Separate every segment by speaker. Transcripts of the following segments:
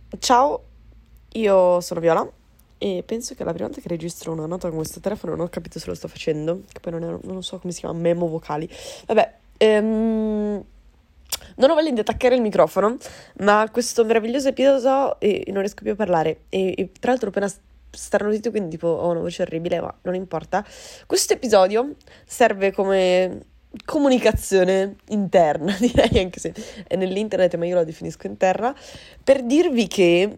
Speaker 1: Ciao, io sono Viola e penso che la prima volta che registro una nota con questo telefono non ho capito se lo sto facendo, che poi non so come si chiama, memo vocali. Vabbè, non ho voglia di attaccare il microfono, ma questo meraviglioso episodio non riesco più a parlare. E tra l'altro ho appena starnutito, quindi tipo ho una voce orribile, ma non importa. Questo episodio serve come comunicazione interna, direi, anche se è nell'internet, ma io la definisco interna, per dirvi che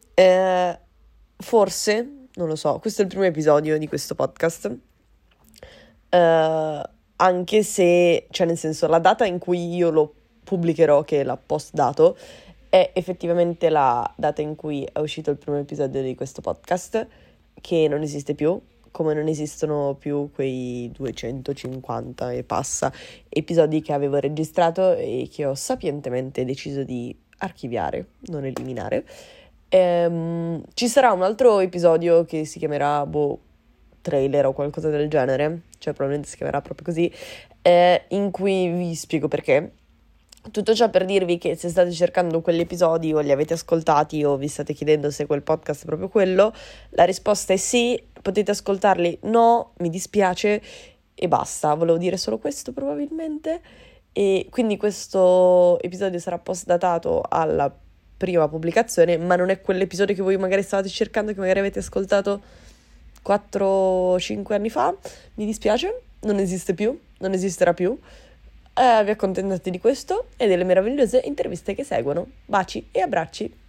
Speaker 1: forse, non lo so, questo è il primo episodio di questo podcast, anche se, cioè nel senso, la data in cui io lo pubblicherò, che è la post dato, è effettivamente la data in cui è uscito il primo episodio di questo podcast, che non esiste più, come non esistono più quei 250 e passa episodi che avevo registrato e che ho sapientemente deciso di archiviare, non eliminare. Ci sarà un altro episodio che si chiamerà trailer o qualcosa del genere, cioè probabilmente si chiamerà proprio così, in cui vi spiego perché. Tutto ciò per dirvi che se state cercando quegli episodi o li avete ascoltati o vi state chiedendo se quel podcast è proprio quello, la risposta è sì, potete ascoltarli, no, mi dispiace e basta, volevo dire solo questo probabilmente. E quindi questo episodio sarà post datato alla prima pubblicazione, ma non è quell'episodio che voi magari stavate cercando, che magari avete ascoltato 4-5 anni fa. Mi dispiace, non esiste più, non esisterà più. Vi accontentate di questo e delle meravigliose interviste che seguono. Baci e abbracci.